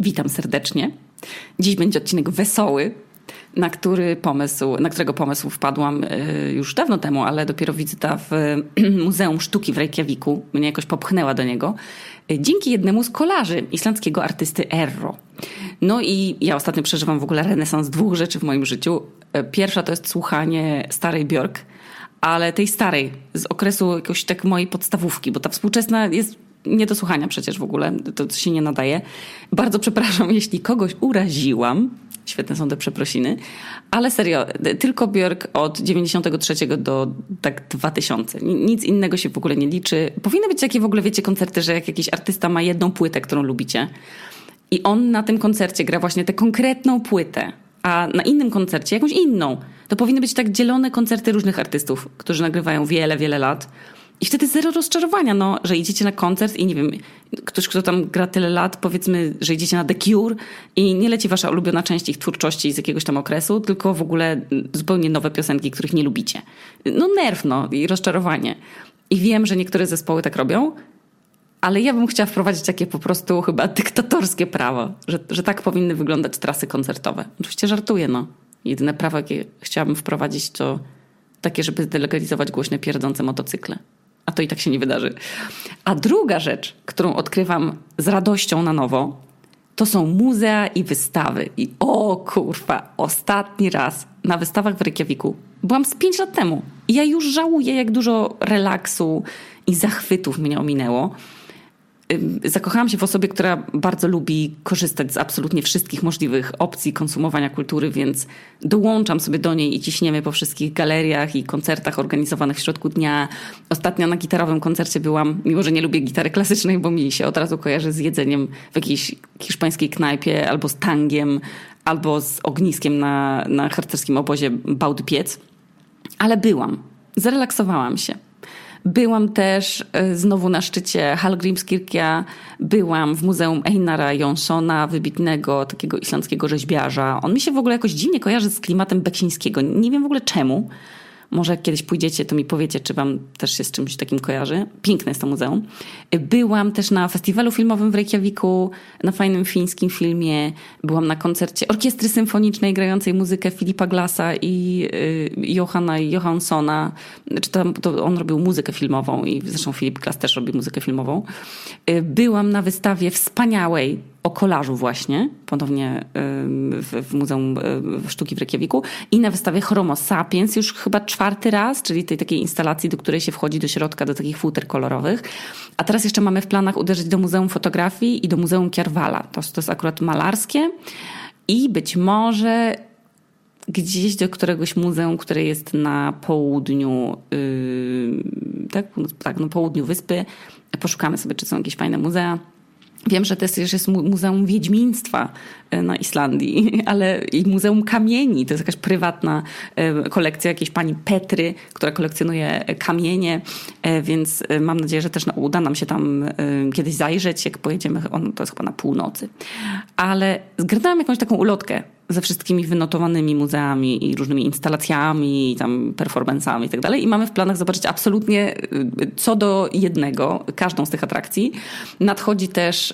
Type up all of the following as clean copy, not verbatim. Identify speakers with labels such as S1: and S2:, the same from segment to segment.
S1: Witam serdecznie. Dziś będzie odcinek wesoły, na którego pomysł wpadłam już dawno temu, ale dopiero wizyta w Muzeum Sztuki w Reykjaviku mnie jakoś popchnęła do niego. Dzięki jednemu z kolarzy islandzkiego artysty Erro. No i ja ostatnio przeżywam w ogóle renesans dwóch rzeczy w moim życiu. Pierwsza to jest słuchanie starej Björk, ale tej starej, z okresu jakoś tak mojej podstawówki, bo ta współczesna jest nie do słuchania przecież w ogóle, to się nie nadaje. Bardzo przepraszam, jeśli kogoś uraziłam. Świetne są te przeprosiny. Ale serio, tylko Björk od 93 do tak 2000. Nic innego się w ogóle nie liczy. Powinny być takie w ogóle, wiecie, koncerty, że jak jakiś artysta ma jedną płytę, którą lubicie i on na tym koncercie gra właśnie tę konkretną płytę, a na innym koncercie jakąś inną. To powinny być tak dzielone koncerty różnych artystów, którzy nagrywają wiele, wiele lat. I wtedy zero rozczarowania, że idziecie na koncert i nie wiem, ktoś, kto tam gra tyle lat, powiedzmy, że idziecie na The Cure i nie leci wasza ulubiona część ich twórczości z jakiegoś tam okresu, tylko w ogóle zupełnie nowe piosenki, których nie lubicie. Nerw, i rozczarowanie. I wiem, że niektóre zespoły tak robią, ale ja bym chciała wprowadzić takie po prostu chyba dyktatorskie prawo, że tak powinny wyglądać trasy koncertowe. Oczywiście żartuję, Jedyne prawo, jakie chciałabym wprowadzić, to takie, żeby zdelegalizować głośne pierdzące motocykle. A to i tak się nie wydarzy. A druga rzecz, którą odkrywam z radością na nowo, to są muzea i wystawy. I ostatni raz na wystawach w Reykjaviku byłam z 5 lat temu. I ja już żałuję, jak dużo relaksu i zachwytów mnie ominęło. Zakochałam się w osobie, która bardzo lubi korzystać z absolutnie wszystkich możliwych opcji konsumowania kultury, więc dołączam sobie do niej i ciśniemy po wszystkich galeriach i koncertach organizowanych w środku dnia. Ostatnio na gitarowym koncercie byłam, mimo że nie lubię gitary klasycznej, bo mi się od razu kojarzy z jedzeniem w jakiejś hiszpańskiej knajpie, albo z tangiem, albo z ogniskiem na harcerskim obozie Bałdy Piec. Ale zrelaksowałam się. Byłam też znowu na szczycie Hallgrímskirkja, byłam w Muzeum Einara Jónssona, wybitnego takiego islandzkiego rzeźbiarza. On mi się w ogóle jakoś dziwnie kojarzy z klimatem Beksińskiego. Nie wiem w ogóle czemu. Może jak kiedyś pójdziecie, to mi powiecie, czy wam też się z czymś takim kojarzy. Piękne jest to muzeum. Byłam też na festiwalu filmowym w Reykjaviku, na fajnym fińskim filmie. Byłam na koncercie orkiestry symfonicznej grającej muzykę Filipa Glassa i Johanna Johanssona. To on robił muzykę filmową i zresztą Filip Glass też robi muzykę filmową. Byłam na wystawie wspaniałej o kolarzu właśnie, ponownie w Muzeum Sztuki w Reykjaviku i na wystawie Homo Sapiens już chyba 4. raz, czyli tej takiej instalacji, do której się wchodzi do środka, do takich futer kolorowych. A teraz jeszcze mamy w planach uderzyć do Muzeum Fotografii i do Muzeum Kjarvala. To jest akurat malarskie i być może gdzieś do któregoś muzeum, które jest na południu, na południu wyspy. Poszukamy sobie, czy są jakieś fajne muzea. Wiem, że też jest Muzeum Wiedźmiństwa na Islandii, ale i Muzeum Kamieni. To jest jakaś prywatna kolekcja jakiejś pani Petry, która kolekcjonuje kamienie, więc mam nadzieję, że też uda nam się tam kiedyś zajrzeć, jak pojedziemy, to jest chyba na północy. Ale zgarnęłam jakąś taką ulotkę ze wszystkimi wynotowanymi muzeami i różnymi instalacjami, i tam performance'ami i tak dalej. I mamy w planach zobaczyć absolutnie co do jednego każdą z tych atrakcji. Nadchodzi też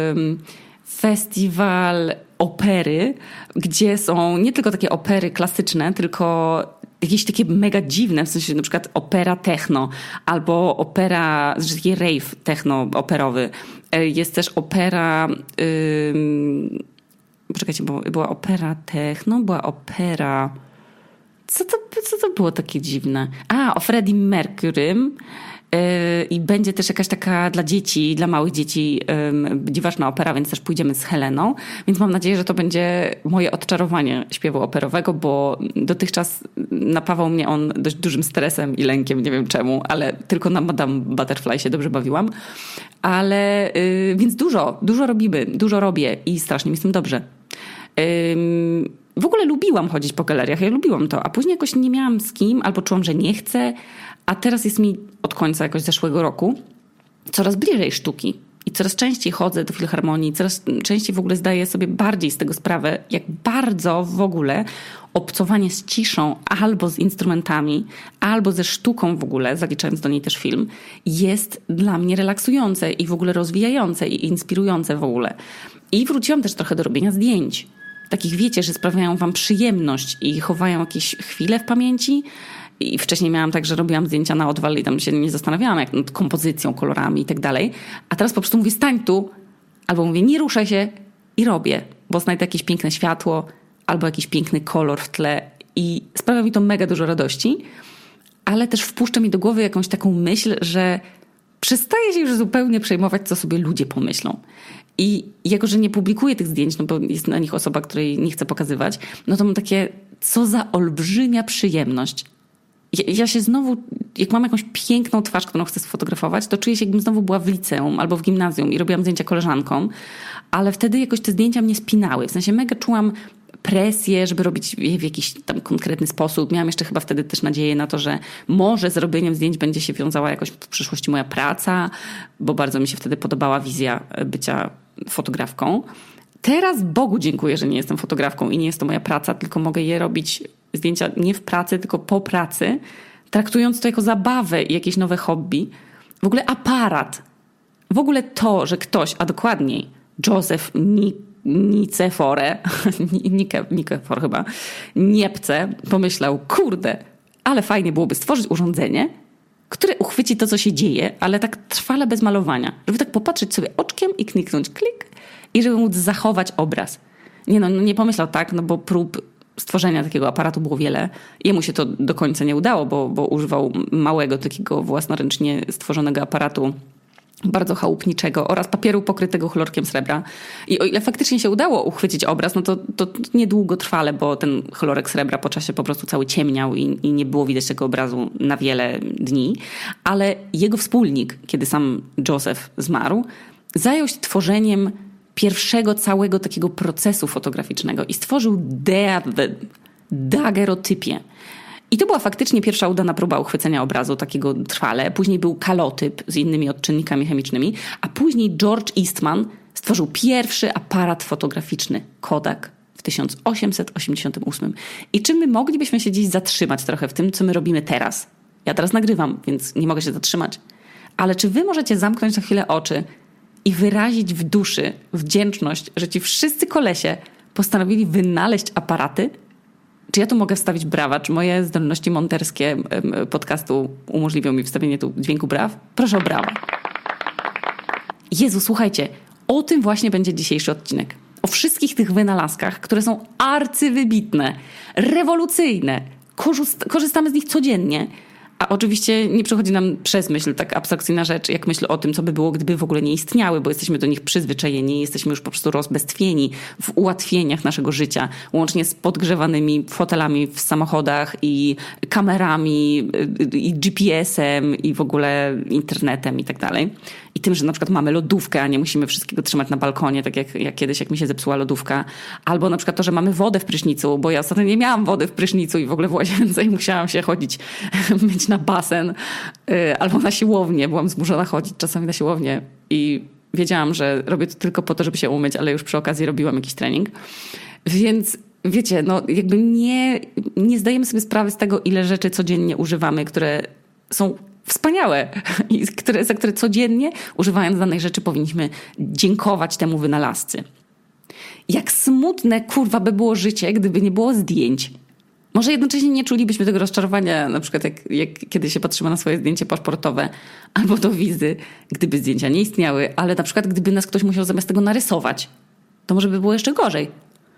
S1: festiwal opery, gdzie są nie tylko takie opery klasyczne, tylko jakieś takie mega dziwne, w sensie na przykład opera techno albo opera, znaczy taki rave techno-operowy. Jest też opera... Poczekajcie, bo była opera techno, była opera... Co to było takie dziwne? O Freddie Mercurym. I będzie też jakaś taka dla dzieci, dla małych dzieci dziwaczna opera, więc też pójdziemy z Heleną. Więc mam nadzieję, że to będzie moje odczarowanie śpiewu operowego, bo dotychczas napawał mnie on dość dużym stresem i lękiem, nie wiem czemu, ale tylko na Madame Butterfly się dobrze bawiłam. Ale więc dużo robimy, dużo robię i strasznie mi z tym dobrze. W ogóle lubiłam chodzić po galeriach, ja lubiłam to, a później jakoś nie miałam z kim, albo czułam, że nie chcę, a teraz jest mi od końca jakoś zeszłego roku coraz bliżej sztuki i coraz częściej chodzę do filharmonii, coraz częściej w ogóle zdaję sobie bardziej z tego sprawę, jak bardzo w ogóle obcowanie z ciszą albo z instrumentami, albo ze sztuką w ogóle, zaliczając do niej też film, jest dla mnie relaksujące i w ogóle rozwijające i inspirujące w ogóle. I wróciłam też trochę do robienia zdjęć. Takich, wiecie, że sprawiają wam przyjemność i chowają jakieś chwile w pamięci. I wcześniej miałam tak, że robiłam zdjęcia na odwal i tam się nie zastanawiałam jak nad kompozycją, kolorami i tak dalej. A teraz po prostu mówię, stań tu, albo mówię, nie ruszaj się i robię, bo znajdę jakieś piękne światło albo jakiś piękny kolor w tle i sprawia mi to mega dużo radości, ale też wpuszcza mi do głowy jakąś taką myśl, że przestaję się już zupełnie przejmować, co sobie ludzie pomyślą. I jako, że nie publikuję tych zdjęć, no bo jest na nich osoba, której nie chcę pokazywać, no to mam takie, co za olbrzymia przyjemność. Ja się znowu, jak mam jakąś piękną twarz, którą chcę sfotografować, to czuję się, jakbym znowu była w liceum albo w gimnazjum i robiłam zdjęcia koleżankom, ale wtedy jakoś te zdjęcia mnie spinały. W sensie mega czułam presję, żeby robić je w jakiś tam konkretny sposób. Miałam jeszcze chyba wtedy też nadzieję na to, że może z robieniem zdjęć będzie się wiązała jakoś w przyszłości moja praca, bo bardzo mi się wtedy podobała wizja bycia fotografką. Teraz Bogu dziękuję, że nie jestem fotografką i nie jest to moja praca, tylko mogę je robić zdjęcia nie w pracy, tylko po pracy, traktując to jako zabawę i jakieś nowe hobby. W ogóle aparat. W ogóle to, że ktoś, a dokładniej Joseph Nicefor chyba, Niepce pomyślał, kurde, ale fajnie byłoby stworzyć urządzenie, które uchwyci to, co się dzieje, ale tak trwale bez malowania. Żeby tak popatrzeć sobie oczkiem i kliknąć klik i żeby móc zachować obraz. Nie pomyślał tak, no bo prób stworzenia takiego aparatu było wiele. Jemu się to do końca nie udało, bo używał małego, takiego własnoręcznie stworzonego aparatu, bardzo chałupniczego oraz papieru pokrytego chlorkiem srebra. I o ile faktycznie się udało uchwycić obraz, no to niedługo trwale, bo ten chlorek srebra po czasie po prostu cały ciemniał i nie było widać tego obrazu na wiele dni. Ale jego wspólnik, kiedy sam Joseph zmarł, zajął się tworzeniem pierwszego całego takiego procesu fotograficznego i stworzył dagerotypię. I to była faktycznie pierwsza udana próba uchwycenia obrazu takiego trwale. Później był kalotyp z innymi odczynnikami chemicznymi, a później George Eastman stworzył pierwszy aparat fotograficzny Kodak w 1888. I czy my moglibyśmy się dziś zatrzymać trochę w tym, co my robimy teraz? Ja teraz nagrywam, więc nie mogę się zatrzymać. Ale czy wy możecie zamknąć na chwilę oczy i wyrazić w duszy wdzięczność, że ci wszyscy kolesie postanowili wynaleźć aparaty? Czy ja tu mogę wstawić brawa? Czy moje zdolności monterskie podcastu umożliwią mi wstawienie tu dźwięku braw? Proszę o brawa. Jezu, słuchajcie, o tym właśnie będzie dzisiejszy odcinek. O wszystkich tych wynalazkach, które są arcywybitne, rewolucyjne. Korzystamy z nich codziennie. A oczywiście nie przychodzi nam przez myśl tak abstrakcyjna rzecz, jak myśl o tym, co by było, gdyby w ogóle nie istniały, bo jesteśmy do nich przyzwyczajeni, jesteśmy już po prostu rozbestwieni w ułatwieniach naszego życia, łącznie z podgrzewanymi fotelami w samochodach i kamerami i GPS-em i w ogóle internetem i tak dalej. I tym, że na przykład mamy lodówkę, a nie musimy wszystkiego trzymać na balkonie, tak jak kiedyś, jak mi się zepsuła lodówka. Albo na przykład to, że mamy wodę w prysznicu, bo ja ostatnio nie miałam wody w prysznicu i w ogóle w łazience i musiałam się chodzić, myć na basen albo na siłownię. Byłam zmuszona chodzić czasami na siłownię i wiedziałam, że robię to tylko po to, żeby się umyć, ale już przy okazji robiłam jakiś trening. Więc wiecie, no jakby nie zdajemy sobie sprawy z tego, ile rzeczy codziennie używamy, które są wspaniałe i za które codziennie, używając danej rzeczy, powinniśmy dziękować temu wynalazcy. Jak smutne, kurwa, by było życie, gdyby nie było zdjęć. Może jednocześnie nie czulibyśmy tego rozczarowania, na przykład jak kiedy się patrzymy na swoje zdjęcie paszportowe albo do wizy, gdyby zdjęcia nie istniały, ale na przykład gdyby nas ktoś musiał zamiast tego narysować, to może by było jeszcze gorzej.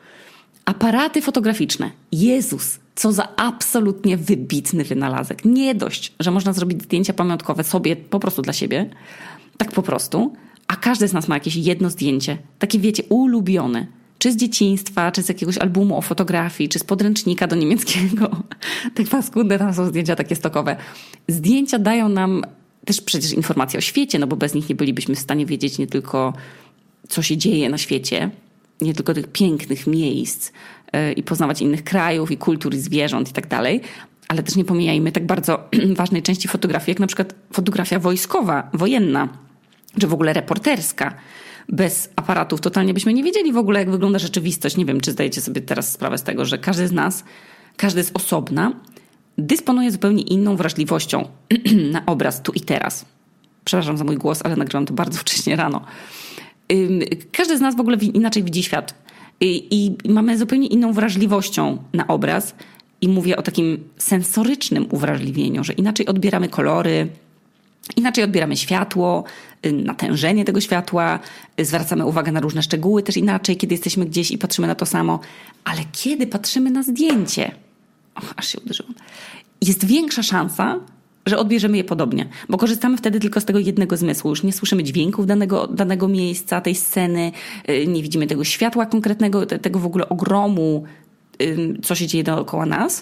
S1: Aparaty fotograficzne. Jezus, co za absolutnie wybitny wynalazek. Nie dość, że można zrobić zdjęcia pamiątkowe sobie, po prostu dla siebie, tak po prostu, a każdy z nas ma jakieś jedno zdjęcie, takie wiecie, ulubione. Czy z dzieciństwa, czy z jakiegoś albumu o fotografii, czy z podręcznika do niemieckiego. Tak paskudne tam są zdjęcia takie stokowe. Zdjęcia dają nam też przecież informacje o świecie, no bo bez nich nie bylibyśmy w stanie wiedzieć nie tylko, co się dzieje na świecie, nie tylko tych pięknych miejsc i poznawać innych krajów i kultur i zwierząt i tak dalej, ale też nie pomijajmy tak bardzo ważnej części fotografii, jak na przykład fotografia wojskowa, wojenna, czy w ogóle reporterska. Bez aparatów totalnie byśmy nie wiedzieli w ogóle, jak wygląda rzeczywistość. Nie wiem, czy zdajecie sobie teraz sprawę z tego, że każdy z nas, każdy z osobna, dysponuje zupełnie inną wrażliwością na obraz tu i teraz. Przepraszam za mój głos, ale nagrywam to bardzo wcześnie rano. Każdy z nas w ogóle inaczej widzi świat. I mamy zupełnie inną wrażliwością na obraz. I mówię o takim sensorycznym uwrażliwieniu, że inaczej odbieramy kolory, inaczej odbieramy światło, natężenie tego światła, zwracamy uwagę na różne szczegóły też inaczej, kiedy jesteśmy gdzieś i patrzymy na to samo. Ale kiedy patrzymy na zdjęcie, aż się uderzyłam, jest większa szansa, że odbierzemy je podobnie, bo korzystamy wtedy tylko z tego jednego zmysłu. Już nie słyszymy dźwięków danego miejsca, tej sceny, nie widzimy tego światła konkretnego, tego w ogóle ogromu, co się dzieje dookoła nas.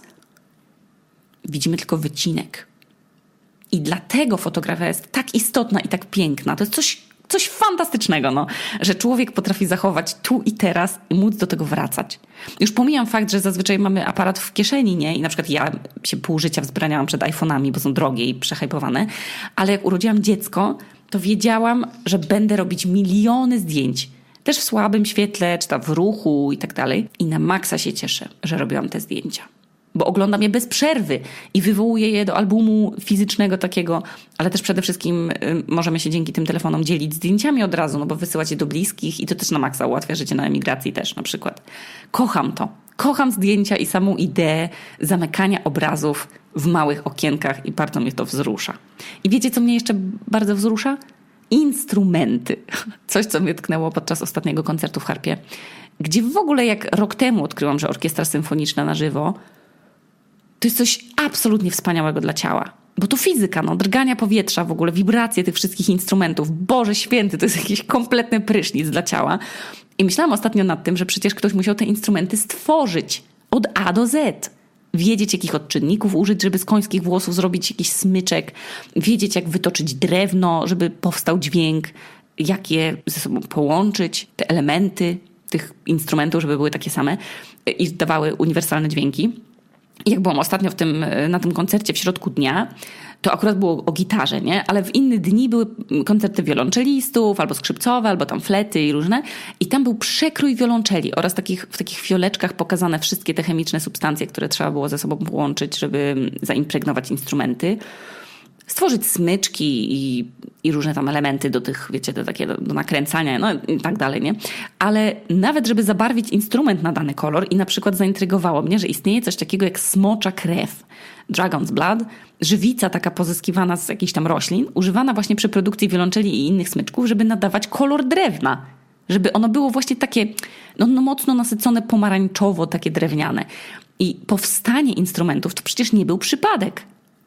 S1: Widzimy tylko wycinek. I dlatego fotografia jest tak istotna i tak piękna. To jest coś fantastycznego, no, że człowiek potrafi zachować tu i teraz i móc do tego wracać. Już pomijam fakt, że zazwyczaj mamy aparat w kieszeni, nie? I na przykład ja się pół życia wzbraniałam przed iPhone'ami, bo są drogie i przehajpowane, ale jak urodziłam dziecko, to wiedziałam, że będę robić miliony zdjęć. Też w słabym świetle, czy tam w ruchu i tak dalej. I na maksa się cieszę, że robiłam te zdjęcia. Bo oglądam je bez przerwy i wywołuję je do albumu fizycznego takiego, ale też przede wszystkim możemy się dzięki tym telefonom dzielić zdjęciami od razu, no bo wysyłać je do bliskich i to też na maksa ułatwia życie na emigracji też na przykład. Kocham to. Kocham zdjęcia i samą ideę zamykania obrazów w małych okienkach i bardzo mnie to wzrusza. I wiecie, co mnie jeszcze bardzo wzrusza? Instrumenty. Coś, co mnie tknęło podczas ostatniego koncertu w Harpie, gdzie w ogóle jak rok temu odkryłam, że orkiestra symfoniczna na żywo to jest coś absolutnie wspaniałego dla ciała. Bo to fizyka, no, drgania powietrza w ogóle, wibracje tych wszystkich instrumentów. Boże święty, to jest jakiś kompletny prysznic dla ciała. I myślałam ostatnio nad tym, że przecież ktoś musiał te instrumenty stworzyć od A do Z. Wiedzieć, jakich odczynników użyć, żeby z końskich włosów zrobić jakiś smyczek. Wiedzieć, jak wytoczyć drewno, żeby powstał dźwięk. Jak je ze sobą połączyć, te elementy tych instrumentów, żeby były takie same i dawały uniwersalne dźwięki. Jak byłam ostatnio na tym koncercie w środku dnia, to akurat było o gitarze, nie? Ale w inne dni były koncerty wiolonczelistów, albo skrzypcowe, albo tam flety i różne. I tam był przekrój wiolonczeli oraz w takich fioleczkach pokazane wszystkie te chemiczne substancje, które trzeba było ze sobą połączyć, żeby zaimpregnować instrumenty. Stworzyć smyczki i różne tam elementy do tych, wiecie, do nakręcania, no i tak dalej, nie? Ale nawet, żeby zabarwić instrument na dany kolor i na przykład zaintrygowało mnie, że istnieje coś takiego jak smocza krew, dragon's blood, żywica taka pozyskiwana z jakichś tam roślin, używana właśnie przy produkcji wiolonczeli i innych smyczków, żeby nadawać kolor drewna. Żeby ono było właśnie takie no mocno nasycone pomarańczowo, takie drewniane. I powstanie instrumentów to przecież nie był przypadek.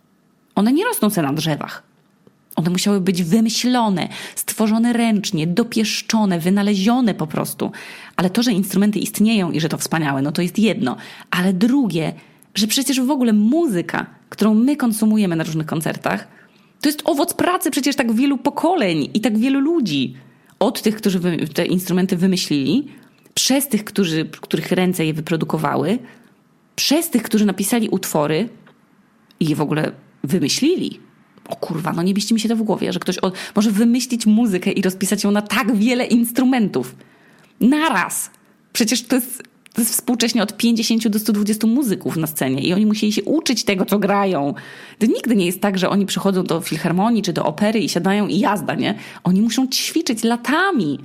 S1: One nie rosną sobie na drzewach. One musiały być wymyślone, stworzone ręcznie, dopieszczone, wynalezione po prostu. Ale to, że instrumenty istnieją i że to wspaniałe, no to jest jedno. Ale drugie, że przecież w ogóle muzyka, którą my konsumujemy na różnych koncertach, to jest owoc pracy przecież tak wielu pokoleń i tak wielu ludzi. Od tych, którzy te instrumenty wymyślili, przez tych, których ręce je wyprodukowały, przez tych, którzy napisali utwory i je w ogóle wymyślili. O kurwa, no nie mieści mi się to w głowie, że ktoś może wymyślić muzykę i rozpisać ją na tak wiele instrumentów. Naraz. Przecież to jest współcześnie od 50 do 120 muzyków na scenie i oni musieli się uczyć tego, co grają. To nigdy nie jest tak, że oni przychodzą do filharmonii czy do opery i siadają i jazda, nie? Oni muszą ćwiczyć latami.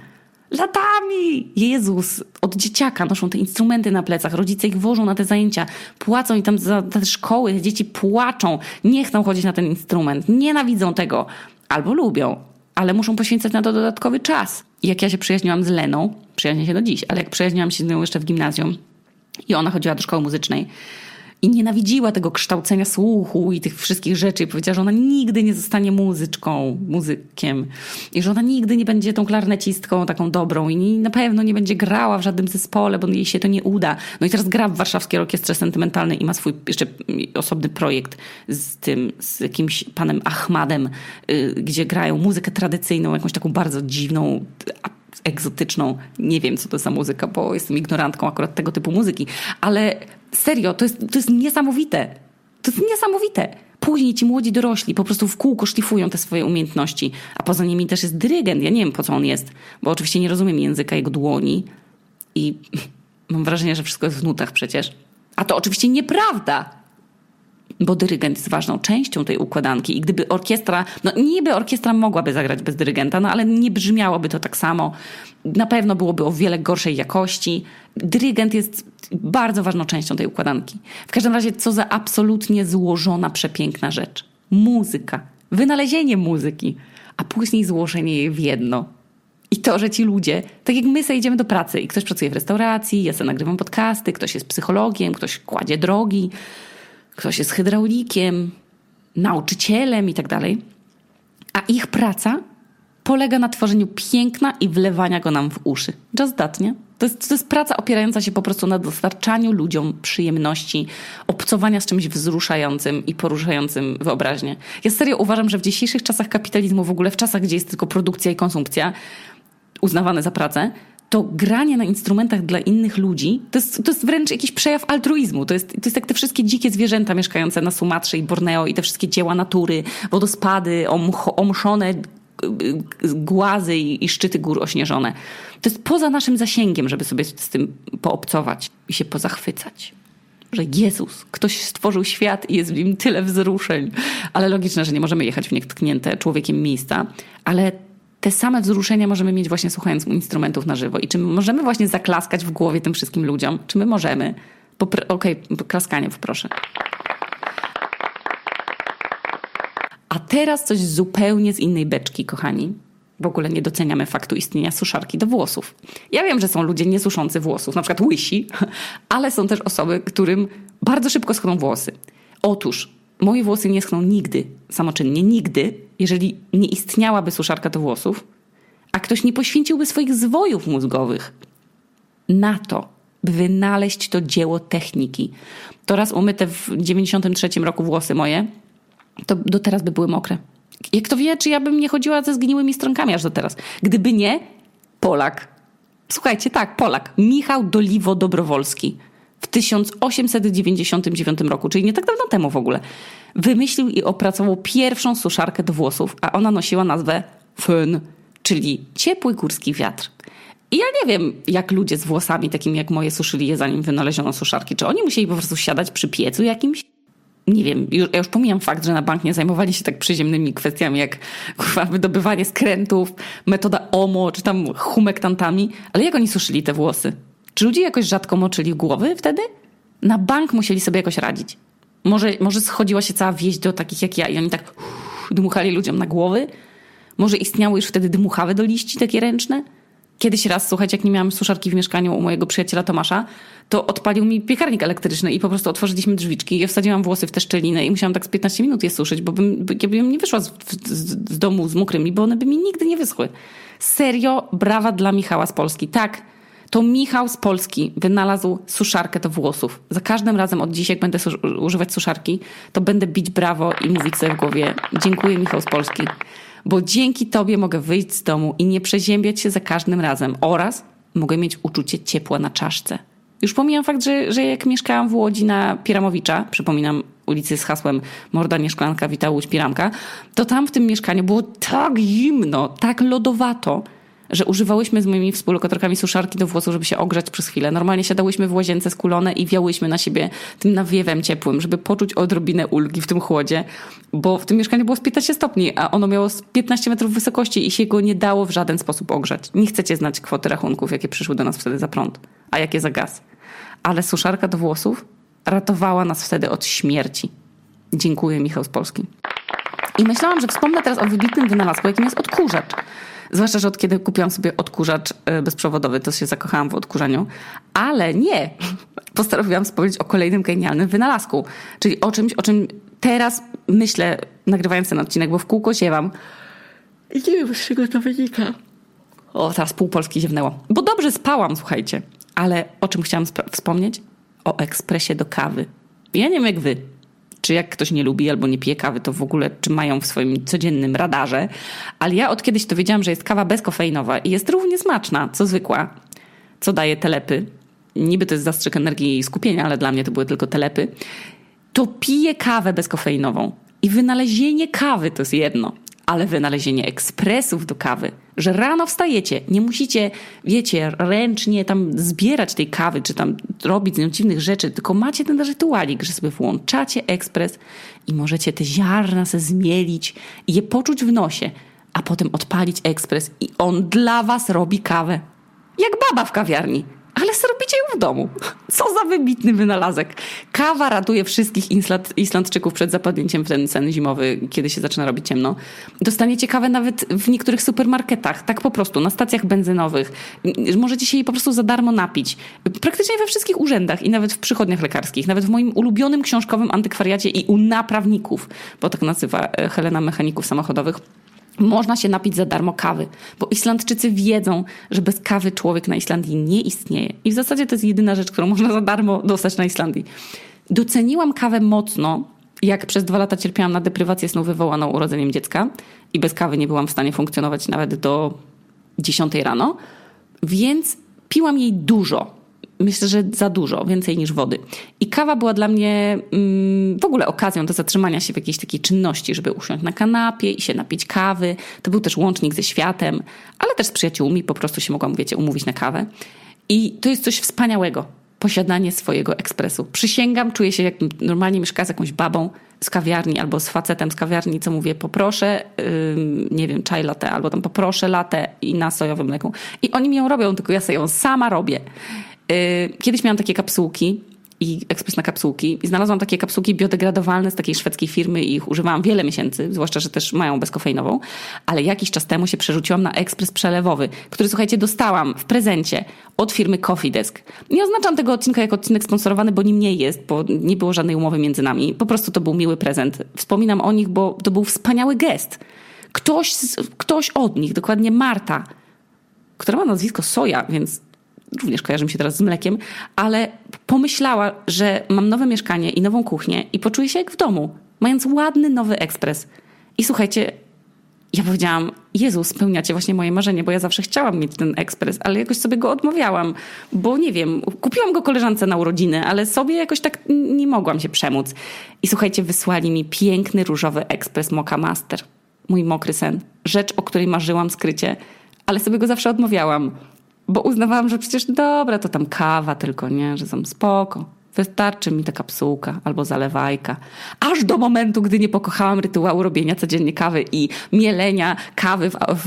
S1: Latami! Jezus! Od dzieciaka noszą te instrumenty na plecach, rodzice ich wożą na te zajęcia, płacą i tam za te szkoły, dzieci płaczą, nie chcą chodzić na ten instrument, nienawidzą tego, albo lubią, ale muszą poświęcać na to dodatkowy czas. I jak ja się przyjaźniłam z Leną, przyjaźnię się do dziś, ale jak przyjaźniłam się z nią jeszcze w gimnazjum i ona chodziła do szkoły muzycznej i nienawidziła tego kształcenia słuchu i tych wszystkich rzeczy i powiedziała, że ona nigdy nie zostanie muzykiem i że ona nigdy nie będzie tą klarnecistką taką dobrą i na pewno nie będzie grała w żadnym zespole, bo jej się to nie uda. No i teraz gra w Warszawskiej Orkiestrze Sentymentalnej i ma swój jeszcze osobny projekt z jakimś panem Ahmadem, gdzie grają muzykę tradycyjną, jakąś taką bardzo dziwną, egzotyczną. Nie wiem, co to za muzyka, bo jestem ignorantką akurat tego typu muzyki. Ale serio, to jest niesamowite. To jest niesamowite. Później ci młodzi dorośli po prostu w kółko szlifują te swoje umiejętności. A poza nimi też jest dyrygent. Ja nie wiem, po co on jest, bo oczywiście nie rozumiem języka jego dłoni i mam wrażenie, że wszystko jest w nutach przecież. A to oczywiście nieprawda. bo dyrygent jest ważną częścią tej układanki i gdyby orkiestra, niby orkiestra mogłaby zagrać bez dyrygenta, ale nie brzmiałoby to tak samo. Na pewno byłoby o wiele gorszej jakości. Dyrygent jest bardzo ważną częścią tej układanki. W każdym razie, co za absolutnie złożona, przepiękna rzecz. Muzyka. Wynalezienie muzyki, a później złożenie jej w jedno. I to, że ci ludzie, tak jak my sobie idziemy do pracy i ktoś pracuje w restauracji, ja sobie nagrywam podcasty, ktoś jest psychologiem, ktoś kładzie drogi, ktoś jest hydraulikiem, nauczycielem i tak dalej. A ich praca polega na tworzeniu piękna i wlewania go nam w uszy. Just that, nie? To jest praca opierająca się po prostu na dostarczaniu ludziom przyjemności, obcowania z czymś wzruszającym i poruszającym wyobraźnię. Ja serio uważam, że w dzisiejszych czasach kapitalizmu, w ogóle w czasach, gdzie jest tylko produkcja i konsumpcja uznawane za pracę, to granie na instrumentach dla innych ludzi to jest wręcz jakiś przejaw altruizmu. To jest jak te wszystkie dzikie zwierzęta mieszkające na Sumatrze i Borneo i te wszystkie dzieła natury, wodospady, omszone głazy i szczyty gór ośnieżone. To jest poza naszym zasięgiem, żeby sobie z tym poobcować i się pozachwycać. Że Jezus, ktoś stworzył świat i jest w nim tyle wzruszeń. Ale logiczne, że nie możemy jechać w nietknięte człowiekiem miejsca, ale te same wzruszenia możemy mieć właśnie słuchając instrumentów na żywo. I czy możemy właśnie zaklaskać w głowie tym wszystkim ludziom? Czy my możemy? Okej, klaskanie poproszę. A teraz coś zupełnie z innej beczki, kochani. W ogóle nie doceniamy faktu istnienia suszarki do włosów. Ja wiem, że są ludzie niesuszący włosów, na przykład łysi, ale są też osoby, którym bardzo szybko schną włosy. Otóż moje włosy nie schną nigdy, samoczynnie, nigdy, jeżeli nie istniałaby suszarka do włosów, a ktoś nie poświęciłby swoich zwojów mózgowych na to, by wynaleźć to dzieło techniki. To raz umyte w 93 roku włosy moje, to do teraz by były mokre. Jak to wie, czy ja bym nie chodziła ze zgniłymi stronkami aż do teraz. Gdyby nie, Polak. Słuchajcie, tak, Polak. Michał Doliwo-Dobrowolski w 1899 roku, czyli nie tak dawno temu w ogóle, wymyślił i opracował pierwszą suszarkę do włosów, a ona nosiła nazwę Föhn, czyli ciepły górski wiatr. I ja nie wiem, jak ludzie z włosami takimi jak moje suszyli je, zanim wynaleziono suszarki. Czy oni musieli po prostu siadać przy piecu jakimś? Nie wiem, ja już pomijam fakt, że na bank nie zajmowali się tak przyziemnymi kwestiami jak wydobywanie skrętów, metoda OMO, czy tam humektantami, ale jak oni suszyli te włosy? Czy ludzie jakoś rzadko moczyli głowy wtedy? Na bank musieli sobie jakoś radzić. Może schodziła się cała wieś do takich jak ja i oni tak dmuchali ludziom na głowy? Może istniały już wtedy dmuchawy do liści takie ręczne? Kiedyś raz, słuchajcie, jak nie miałam suszarki w mieszkaniu u mojego przyjaciela Tomasza, to odpalił mi piekarnik elektryczny i po prostu otworzyliśmy drzwiczki. Ja wsadziłam włosy w tę szczelinę i musiałam tak z 15 minut je suszyć, bo bym nie wyszła z domu z mokrymi, bo one by mi nigdy nie wyschły. Serio, brawa dla Michała z Polski. Tak, to Michał z Polski wynalazł suszarkę do włosów. Za każdym razem od dziś, jak będę używać suszarki, to będę bić brawo i mówić sobie w głowie: dziękuję, Michał z Polski. Bo dzięki tobie mogę wyjść z domu i nie przeziębiać się za każdym razem oraz mogę mieć uczucie ciepła na czaszce. Już pomijam fakt, że jak mieszkałam w Łodzi na Piramowicza, przypominam ulicy z hasłem Morda nie szklanka, wita Łódź Piramka, to tam w tym mieszkaniu było tak zimno, tak lodowato, że używałyśmy z moimi współlokatorkami suszarki do włosów, żeby się ogrzać przez chwilę. Normalnie siadałyśmy w łazience skulone i wiałyśmy na siebie tym nawiewem ciepłym, żeby poczuć odrobinę ulgi w tym chłodzie, bo w tym mieszkaniu było z 15 stopni, a ono miało 15 metrów wysokości i się go nie dało w żaden sposób ogrzać. Nie chcecie znać kwoty rachunków, jakie przyszły do nas wtedy za prąd, a jakie za gaz. Ale suszarka do włosów ratowała nas wtedy od śmierci. Dziękuję, Michał z Polski. I myślałam, że wspomnę teraz o wybitnym wynalazku, jakim jest odkurzacz. Zwłaszcza, że od kiedy kupiłam sobie odkurzacz bezprzewodowy, to się zakochałam w odkurzaniu. Ale nie! Postanowiłam wspomnieć o kolejnym genialnym wynalazku. Czyli o czymś, o czym teraz myślę, nagrywając ten odcinek, bo w kółko ziewam. I nie wiem, z czego to wynika. O, teraz pół Polski ziewnęło. Bo dobrze spałam, słuchajcie. Ale o czym chciałam wspomnieć? O ekspresie do kawy. Ja nie wiem jak wy. Czy jak ktoś nie lubi albo nie pije kawy, to w ogóle czy mają w swoim codziennym radarze. Ale ja od kiedyś to wiedziałam, że jest kawa bezkofeinowa i jest równie smaczna, co zwykła, co daje telepy. Niby to jest zastrzyk energii i skupienia, ale dla mnie to były tylko telepy. To piję kawę bezkofeinową. I wynalezienie kawy to jest jedno, ale wynalezienie ekspresów do kawy że rano wstajecie, nie musicie, wiecie, ręcznie tam zbierać tej kawy, czy tam robić z nią dziwnych rzeczy, tylko macie ten rytualik, że sobie włączacie ekspres i możecie te ziarna se zmielić i je poczuć w nosie, a potem odpalić ekspres i on dla was robi kawę. Jak baba w kawiarni. Ale zrobicie ją w domu. Co za wybitny wynalazek. Kawa ratuje wszystkich Islandczyków przed zapadnięciem w ten sen zimowy, kiedy się zaczyna robić ciemno. Dostaniecie kawę nawet w niektórych supermarketach, tak po prostu, na stacjach benzynowych. Możecie się jej po prostu za darmo napić. Praktycznie we wszystkich urzędach i nawet w przychodniach lekarskich. Nawet w moim ulubionym książkowym antykwariacie i u naprawników, bo tak nazywa Helena mechaników samochodowych. Można się napić za darmo kawy, bo Islandczycy wiedzą, że bez kawy człowiek na Islandii nie istnieje. I w zasadzie to jest jedyna rzecz, którą można za darmo dostać na Islandii. Doceniłam kawę mocno, jak przez 2 lata cierpiałam na deprywację snu wywołaną urodzeniem dziecka i bez kawy nie byłam w stanie funkcjonować nawet do 10 rano, więc piłam jej dużo. Myślę, że za dużo, więcej niż wody. I kawa była dla mnie w ogóle okazją do zatrzymania się w jakiejś takiej czynności, żeby usiąść na kanapie i się napić kawy. To był też łącznik ze światem, ale też z przyjaciółmi. Po prostu się mogłam, wiecie, umówić na kawę. I to jest coś wspaniałego. Posiadanie swojego ekspresu. Przysięgam, czuję się jak normalnie mieszkała z jakąś babą z kawiarni albo z facetem z kawiarni, co mówię, poproszę, nie wiem, chai latte albo tam poproszę latte i na sojowym mleku. I oni mi ją robią, tylko ja sobie ją sama robię. Kiedyś miałam takie kapsułki i ekspres na kapsułki i znalazłam takie kapsułki biodegradowalne z takiej szwedzkiej firmy i ich używałam wiele miesięcy, zwłaszcza, że też mają bezkofeinową, ale jakiś czas temu się przerzuciłam na ekspres przelewowy, który, słuchajcie, dostałam w prezencie od firmy Coffee Desk. Nie oznaczam tego odcinka jako odcinek sponsorowany, bo nim nie jest, bo nie było żadnej umowy między nami. Po prostu to był miły prezent. Wspominam o nich, bo to był wspaniały gest. Ktoś od nich, dokładnie Marta, która ma nazwisko Soja, więc również kojarzy mi się teraz z mlekiem, ale pomyślała, że mam nowe mieszkanie i nową kuchnię i poczuję się jak w domu, mając ładny, nowy ekspres. I słuchajcie, ja powiedziałam, Jezu, spełniacie właśnie moje marzenie, bo ja zawsze chciałam mieć ten ekspres, ale jakoś sobie go odmawiałam, bo nie wiem, kupiłam go koleżance na urodziny, ale sobie jakoś tak nie mogłam się przemóc. I słuchajcie, wysłali mi piękny, różowy ekspres Mocha Master. Mój mokry sen. Rzecz, o której marzyłam skrycie, ale sobie go zawsze odmawiałam. Bo uznawałam, że przecież dobra, to tam kawa tylko, nie? Że tam spoko. Wystarczy mi ta kapsułka albo zalewajka. Aż do momentu, gdy nie pokochałam rytuału robienia codziennie kawy i mielenia kawy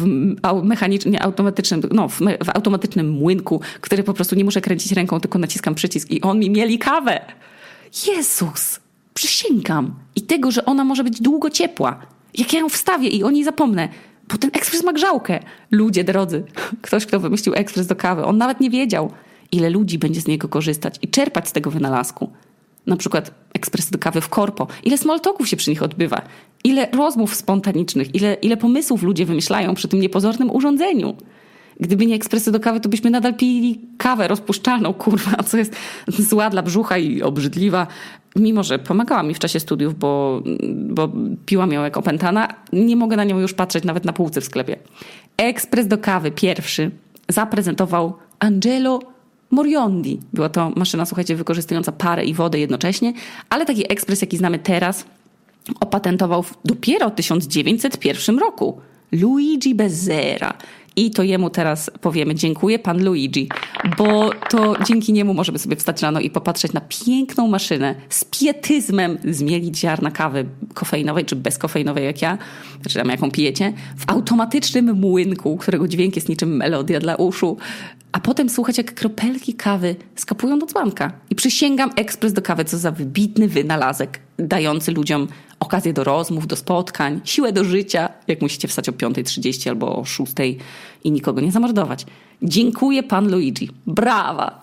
S1: w automatycznym młynku, który po prostu nie muszę kręcić ręką, tylko naciskam przycisk i on mi mieli kawę. Jezus! Przysięgam. I tego, że ona może być długo ciepła. Jak ja ją wstawię i o niej zapomnę, bo ten ekspres ma grzałkę. Ludzie drodzy, ktoś, kto wymyślił ekspres do kawy, on nawet nie wiedział, ile ludzi będzie z niego korzystać i czerpać z tego wynalazku. Na przykład ekspres do kawy w korpo. Ile small talków się przy nich odbywa. Ile rozmów spontanicznych, ile pomysłów ludzie wymyślają przy tym niepozornym urządzeniu. Gdyby nie ekspresy do kawy, to byśmy nadal pili kawę rozpuszczalną, kurwa, co jest zła dla brzucha i obrzydliwa. Mimo że pomagała mi w czasie studiów, bo piłam ją jak opętana, nie mogę na nią już patrzeć nawet na półce w sklepie. Ekspres do kawy pierwszy zaprezentował Angelo Moriondi. Była to maszyna, słuchajcie, wykorzystująca parę i wodę jednocześnie, ale taki ekspres, jaki znamy teraz, opatentował dopiero w 1901 roku Luigi Bezzera. I to jemu teraz powiemy dziękuję, pan Luigi, bo to dzięki niemu możemy sobie wstać rano i popatrzeć na piękną maszynę z pietyzmem zmielić ziarna kawy kofeinowej czy bezkofeinowej jak ja, czy tam jaką pijecie, w automatycznym młynku, którego dźwięk jest niczym melodia dla uszu, a potem słuchać jak kropelki kawy skapują do dzbanka. I przysięgam, ekspres do kawy, co za wybitny wynalazek, dający ludziom okazję do rozmów, do spotkań, siłę do życia, jak musicie wstać o 5:30 albo o 6:00 i nikogo nie zamordować. Dziękuję, pan Luigi. Brawa!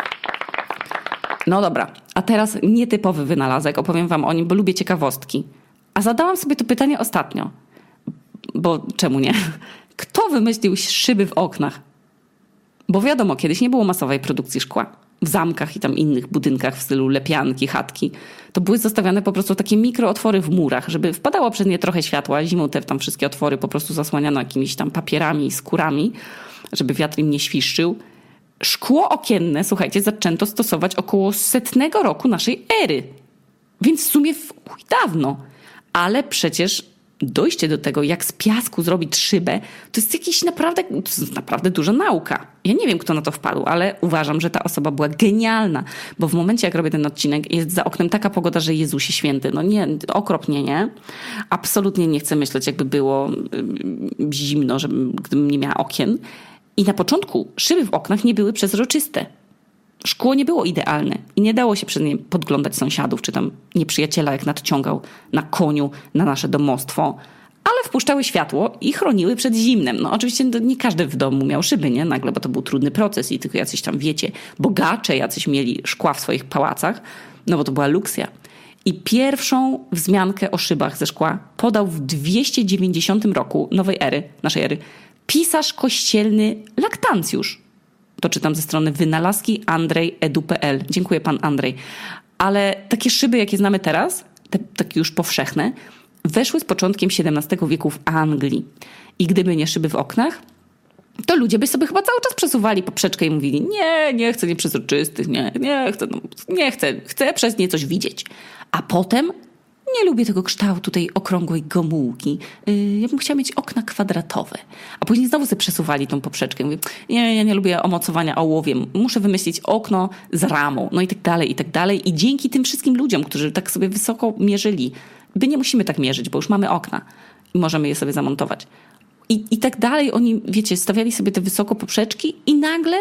S1: No dobra, a teraz nietypowy wynalazek. Opowiem wam o nim, bo lubię ciekawostki. A zadałam sobie to pytanie ostatnio. Bo czemu nie? Kto wymyślił szyby w oknach? Bo wiadomo, kiedyś nie było masowej produkcji szkła. W zamkach i tam innych budynkach w stylu lepianki, chatki. To były zostawiane po prostu takie mikrootwory w murach, żeby wpadało przez nie trochę światła. Zimą te tam wszystkie otwory po prostu zasłaniano jakimiś tam papierami, skórami, żeby wiatr im nie świszczył. Szkło okienne, słuchajcie, zaczęto stosować około 100 roku naszej ery. Więc w sumie dawno. Ale przecież dojście do tego, jak z piasku zrobić szybę, to jest naprawdę duża nauka. Ja nie wiem, kto na to wpadł, ale uważam, że ta osoba była genialna, bo w momencie, jak robię ten odcinek, jest za oknem taka pogoda, że Jezusie święty. No nie, okropnie nie. Absolutnie nie chcę myśleć, jakby było zimno, gdybym nie miała okien. I na początku szyby w oknach nie były przezroczyste. Szkło nie było idealne i nie dało się przez nie podglądać sąsiadów, czy tam nieprzyjaciela, jak nadciągał na koniu na nasze domostwo, ale wpuszczały światło i chroniły przed zimnem. No oczywiście nie każdy w domu miał szyby, nie? Nagle, bo to był trudny proces i tylko jacyś tam, wiecie, bogacze jacyś mieli szkła w swoich pałacach, no bo to była luksja. I pierwszą wzmiankę o szybach ze szkła podał w 290 roku naszej ery, pisarz kościelny Laktancjusz. To czytam ze strony wynalazki andrej.edu.pl. Dziękuję pan Andrzej. Ale takie szyby, jakie znamy teraz, takie już powszechne, weszły z początkiem XVII wieku w Anglii. I gdyby nie szyby w oknach, to ludzie by sobie chyba cały czas przesuwali poprzeczkę i mówili: nie chcę nieprzezroczystych, nie chcę przez nie coś widzieć. A potem: nie lubię tego kształtu tej okrągłej gomułki. Ja bym chciała mieć okna kwadratowe. A później znowu sobie przesuwali tą poprzeczkę. Mówię: ja nie lubię omocowania ołowiem. Muszę wymyślić okno z ramą. No i tak dalej, i tak dalej. I dzięki tym wszystkim ludziom, którzy tak sobie wysoko mierzyli, nie musimy tak mierzyć, bo już mamy okna i możemy je sobie zamontować. I tak dalej. Oni, wiecie, stawiali sobie te wysoko poprzeczki i nagle...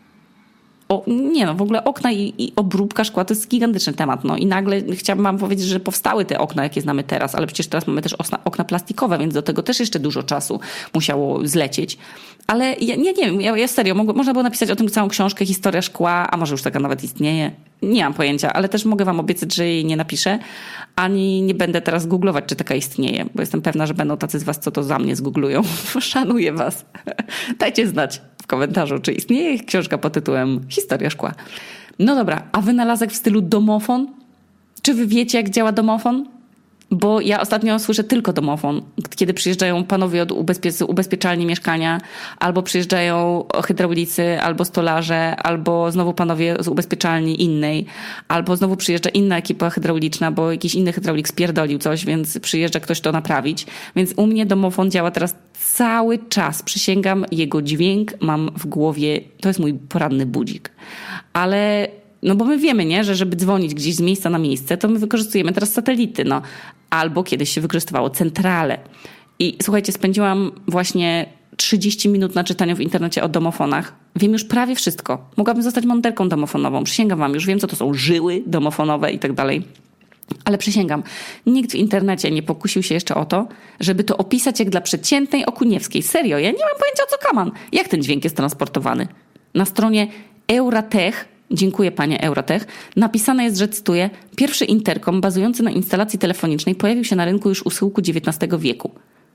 S1: w ogóle okna i obróbka szkła to jest gigantyczny temat. No i nagle chciałabym wam powiedzieć, że powstały te okna, jakie znamy teraz, ale przecież teraz mamy też okna plastikowe, więc do tego też jeszcze dużo czasu musiało zlecieć. Ale ja nie wiem, ja serio, można było napisać o tym całą książkę, historia szkła, a może już taka nawet istnieje. Nie mam pojęcia, ale też mogę wam obiecać, że jej nie napiszę, ani nie będę teraz googlować, czy taka istnieje, bo jestem pewna, że będą tacy z was, co to za mnie zgooglują. Szanuję was. Dajcie znać w komentarzu, czy istnieje książka pod tytułem Historia szkła. No dobra, a wynalazek w stylu domofon? Czy wy wiecie, jak działa domofon? Bo ja ostatnio słyszę tylko domofon, kiedy przyjeżdżają panowie od ubezpieczalni mieszkania, albo przyjeżdżają hydraulicy, albo stolarze, albo znowu panowie z ubezpieczalni innej, albo znowu przyjeżdża inna ekipa hydrauliczna, bo jakiś inny hydraulik spierdolił coś, więc przyjeżdża ktoś to naprawić. Więc u mnie domofon działa teraz cały czas. Przysięgam, jego dźwięk mam w głowie, to jest mój poranny budzik. Ale... No bo my wiemy, nie, że żeby dzwonić gdzieś z miejsca na miejsce, to my wykorzystujemy teraz satelity, no. Albo kiedyś się wykorzystywało centrale. I słuchajcie, spędziłam właśnie 30 minut na czytaniu w internecie o domofonach. Wiem już prawie wszystko. Mogłabym zostać monterką domofonową. Przysięgam wam, już wiem, co to są żyły domofonowe i tak dalej. Ale przysięgam, nikt w internecie nie pokusił się jeszcze o to, żeby to opisać jak dla przeciętnej Okuniewskiej. Serio, ja nie mam pojęcia, o co kaman. Jak ten dźwięk jest transportowany? Na stronie Euratech, dziękuję panie Euratech, napisane jest, że cytuję: pierwszy interkom bazujący na instalacji telefonicznej pojawił się na rynku już u schyłku XIX wieku.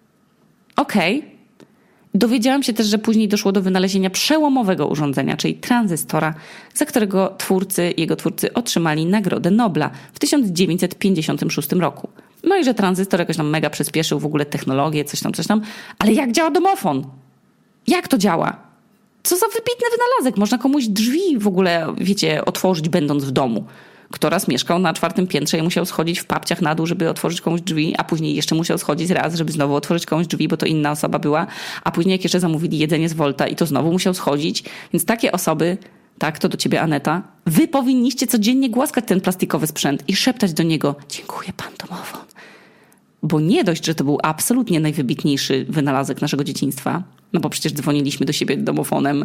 S1: Okej. Dowiedziałam się też, że później doszło do wynalezienia przełomowego urządzenia, czyli tranzystora, za którego jego twórcy otrzymali Nagrodę Nobla w 1956 roku. No i że tranzystor jakoś tam mega przyspieszył w ogóle technologię, coś tam. Ale jak działa domofon? Jak to działa? Co za wybitny wynalazek. Można komuś drzwi w ogóle, wiecie, otworzyć będąc w domu. Kto raz mieszkał na 4. piętrze i musiał schodzić w papciach na dół, żeby otworzyć komuś drzwi, a później jeszcze musiał schodzić raz, żeby znowu otworzyć komuś drzwi, bo to inna osoba była, a później jak jeszcze zamówili jedzenie z Wolta i to znowu musiał schodzić. Więc takie osoby, tak, to do ciebie Aneta, wy powinniście codziennie głaskać ten plastikowy sprzęt i szeptać do niego: dziękuję pan domofon. Bo nie dość, że to był absolutnie najwybitniejszy wynalazek naszego dzieciństwa, no bo przecież dzwoniliśmy do siebie domofonem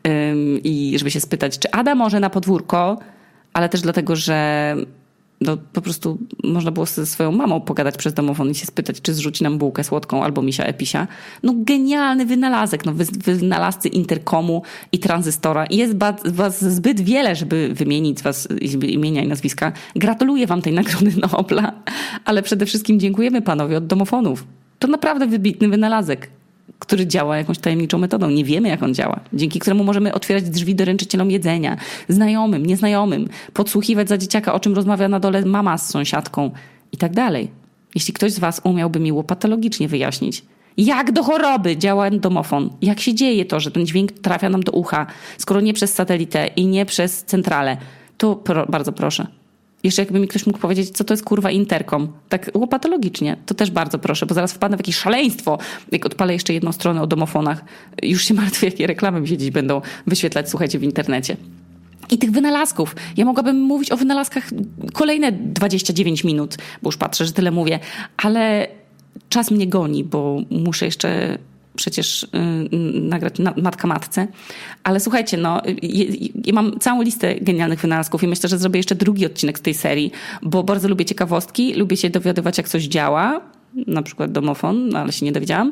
S1: i żeby się spytać, czy Ada może na podwórko, ale też dlatego, że no, po prostu można było ze swoją mamą pogadać przez domofon i się spytać, czy zrzuci nam bułkę słodką albo misia episia. No genialny wynalazek, no wynalazcy interkomu i tranzystora. I jest was zbyt wiele, żeby wymienić z was imienia i nazwiska. Gratuluję wam tej Nagrody Nobla, ale przede wszystkim dziękujemy panowie od domofonów. To naprawdę wybitny wynalazek, który działa jakąś tajemniczą metodą. Nie wiemy, jak on działa. Dzięki któremu możemy otwierać drzwi doręczycielom jedzenia, znajomym, nieznajomym, podsłuchiwać za dzieciaka, o czym rozmawia na dole mama z sąsiadką i tak dalej. Jeśli ktoś z was umiałby mi patologicznie wyjaśnić, jak do choroby działa domofon, jak się dzieje to, że ten dźwięk trafia nam do ucha, skoro nie przez satelitę i nie przez centralę, to bardzo proszę. Jeszcze jakby mi ktoś mógł powiedzieć, co to jest kurwa interkom. Tak łopatologicznie. To też bardzo proszę, bo zaraz wpadnę w jakieś szaleństwo. Jak odpalę jeszcze jedną stronę o domofonach, już się martwię, jakie reklamy mi się dziś będą wyświetlać, słuchajcie, w internecie. I tych wynalazków. Ja mogłabym mówić o wynalazkach kolejne 29 minut, bo już patrzę, że tyle mówię, ale czas mnie goni, bo muszę jeszcze przecież nagrać Matka Matce. Ale słuchajcie, ja mam całą listę genialnych wynalazków i myślę, że zrobię jeszcze drugi odcinek z tej serii, bo bardzo lubię ciekawostki, lubię się dowiadywać, jak coś działa, na przykład domofon, ale się nie dowiedziałam.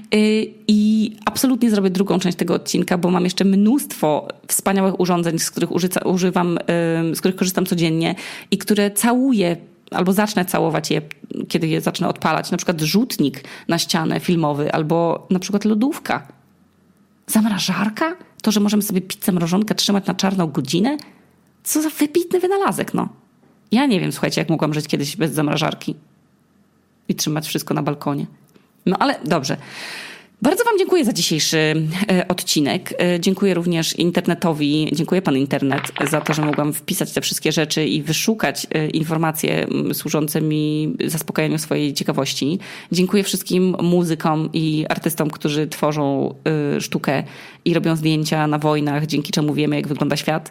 S1: I absolutnie zrobię drugą część tego odcinka, bo mam jeszcze mnóstwo wspaniałych urządzeń, z których używam, z których korzystam codziennie i które całuję albo zacznę całować je, kiedy je zacznę odpalać. Na przykład rzutnik na ścianę filmowy albo na przykład lodówka. Zamrażarka? To, że możemy sobie pizzę mrożonkę trzymać na czarną godzinę? Co za wybitny wynalazek, no. Ja nie wiem, słuchajcie, jak mogłam żyć kiedyś bez zamrażarki i trzymać wszystko na balkonie. No ale dobrze. Bardzo wam dziękuję za dzisiejszy odcinek. Dziękuję również internetowi, dziękuję pan internet za to, że mogłam wpisać te wszystkie rzeczy i wyszukać informacje służące mi zaspokajaniu swojej ciekawości. Dziękuję wszystkim muzykom i artystom, którzy tworzą sztukę i robią zdjęcia na wojnach, dzięki czemu wiemy, jak wygląda świat.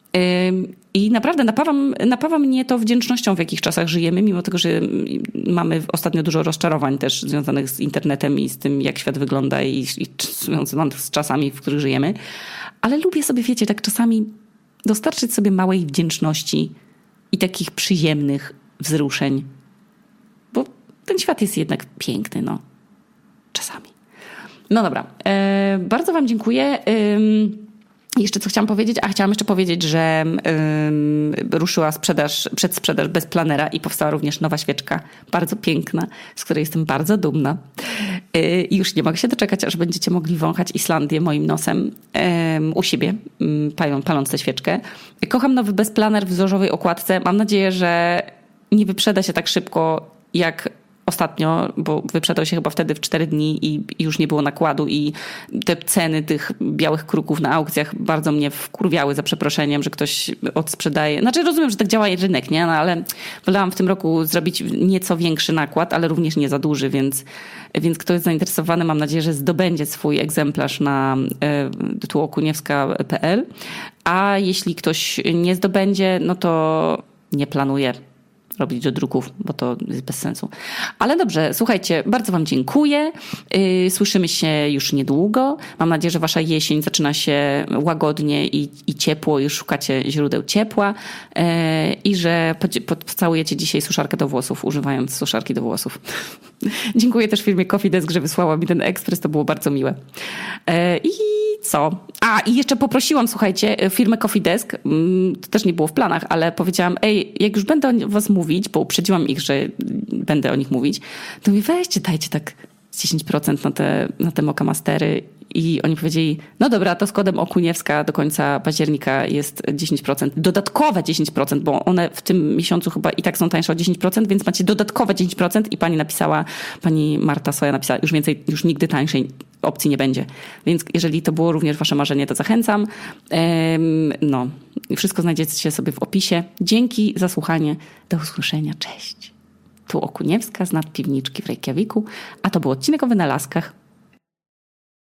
S1: I naprawdę napawa mnie to wdzięcznością, w jakich czasach żyjemy, mimo tego, że mamy ostatnio dużo rozczarowań też związanych z internetem i z tym, jak świat wygląda i związanych z czasami, w których żyjemy. Ale lubię sobie, wiecie, tak czasami dostarczyć sobie małej wdzięczności i takich przyjemnych wzruszeń. Bo ten świat jest jednak piękny, no. Czasami. No dobra. Bardzo wam dziękuję. Jeszcze co chciałam powiedzieć? Chciałam jeszcze powiedzieć, że ruszyła przedsprzedaż bez planera i powstała również nowa świeczka, bardzo piękna, z której jestem bardzo dumna. I już nie mogę się doczekać, aż będziecie mogli wąchać Islandię moim nosem u siebie, paląc tę świeczkę. Kocham nowy bezplaner w wzorzowej okładce. Mam nadzieję, że nie wyprzeda się tak szybko jak ostatnio, bo wyprzedał się chyba wtedy w 4 dni i już nie było nakładu i te ceny tych białych kruków na aukcjach bardzo mnie wkurwiały, za przeproszeniem, że ktoś odsprzedaje. Znaczy rozumiem, że tak działa rynek, nie? No ale wolałam w tym roku zrobić nieco większy nakład, ale również nie za duży, więc kto jest zainteresowany, mam nadzieję, że zdobędzie swój egzemplarz na tuokuniewska.pl. A jeśli ktoś nie zdobędzie, no to nie planuję robić do druków, bo to jest bez sensu. Ale dobrze, słuchajcie, bardzo wam dziękuję. Słyszymy się już niedługo. Mam nadzieję, że wasza jesień zaczyna się łagodnie i ciepło, już szukacie źródeł ciepła i że pocałujecie dzisiaj suszarkę do włosów, używając suszarki do włosów. Dziękuję też firmie Coffee Desk, że wysłała mi ten ekspres, to było bardzo miłe. I co? I jeszcze poprosiłam, słuchajcie, firmę Coffee Desk, to też nie było w planach, ale powiedziałam, jak już będę o was mówić, bo uprzedziłam ich, że będę o nich mówić, to mi weźcie, dajcie tak 10% na te Moka Mastery. I oni powiedzieli, no dobra, to z kodem Okuniewska do końca października jest 10%. Dodatkowe 10%, bo one w tym miesiącu chyba i tak są tańsze o 10%, więc macie dodatkowe 10% i pani Marta Soja napisała, już nigdy tańszej opcji nie będzie. Więc jeżeli to było również wasze marzenie, to zachęcam. Wszystko znajdziecie sobie w opisie. Dzięki za słuchanie. Do usłyszenia. Cześć. Tu Okuniewska z nadpiwniczki w Reykjaviku, a to był odcinek o wynalazkach.